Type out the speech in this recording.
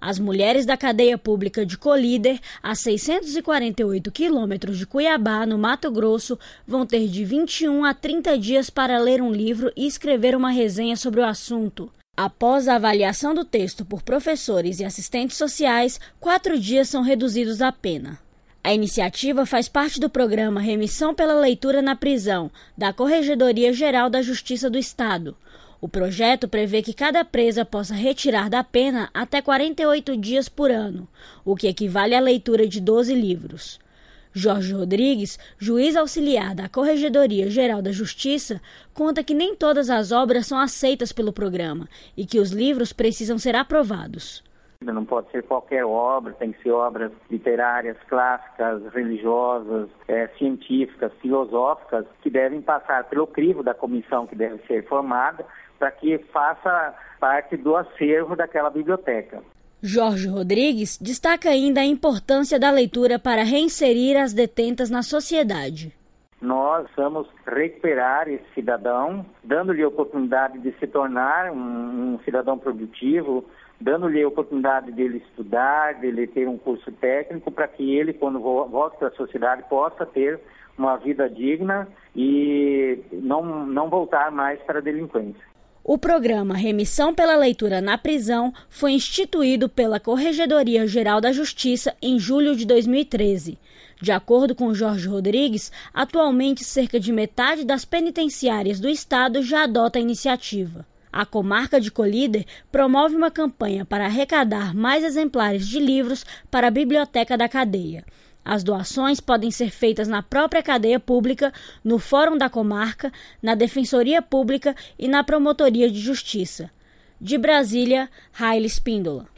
As mulheres da cadeia pública de Colíder, a 648 quilômetros de Cuiabá, no Mato Grosso, vão ter de 21 a 30 dias para ler um livro e escrever uma resenha sobre o assunto. Após a avaliação do texto por professores e assistentes sociais, 4 dias são reduzidos à pena. A iniciativa faz parte do programa Remissão pela Leitura na Prisão, da Corregedoria Geral da Justiça do Estado. O projeto prevê que cada presa possa retirar da pena até 48 dias por ano, o que equivale à leitura de 12 livros. Jorge Rodrigues, juiz auxiliar da Corregedoria Geral da Justiça, conta que nem todas as obras são aceitas pelo programa e que os livros precisam ser aprovados. Não pode ser qualquer obra, tem que ser obras literárias, clássicas, religiosas, científicas, filosóficas, que devem passar pelo crivo da comissão que deve ser formada para que faça parte do acervo daquela biblioteca. Jorge Rodrigues destaca ainda a importância da leitura para reinserir as detentas na sociedade. Nós vamos recuperar esse cidadão, dando-lhe a oportunidade de se tornar um cidadão produtivo, dando-lhe a oportunidade dele estudar, dele ter um curso técnico, para que ele, quando volte para a sociedade, possa ter uma vida digna e não voltar mais para a delinquência. O programa Remissão pela Leitura na Prisão foi instituído pela Corregedoria Geral da Justiça em julho de 2013. De acordo com Jorge Rodrigues, atualmente cerca de metade das penitenciárias do estado já adota a iniciativa. A comarca de Colíder promove uma campanha para arrecadar mais exemplares de livros para a biblioteca da cadeia. As doações podem ser feitas na própria cadeia pública, no Fórum da Comarca, na Defensoria Pública e na Promotoria de Justiça. De Brasília, Raile Espíndola.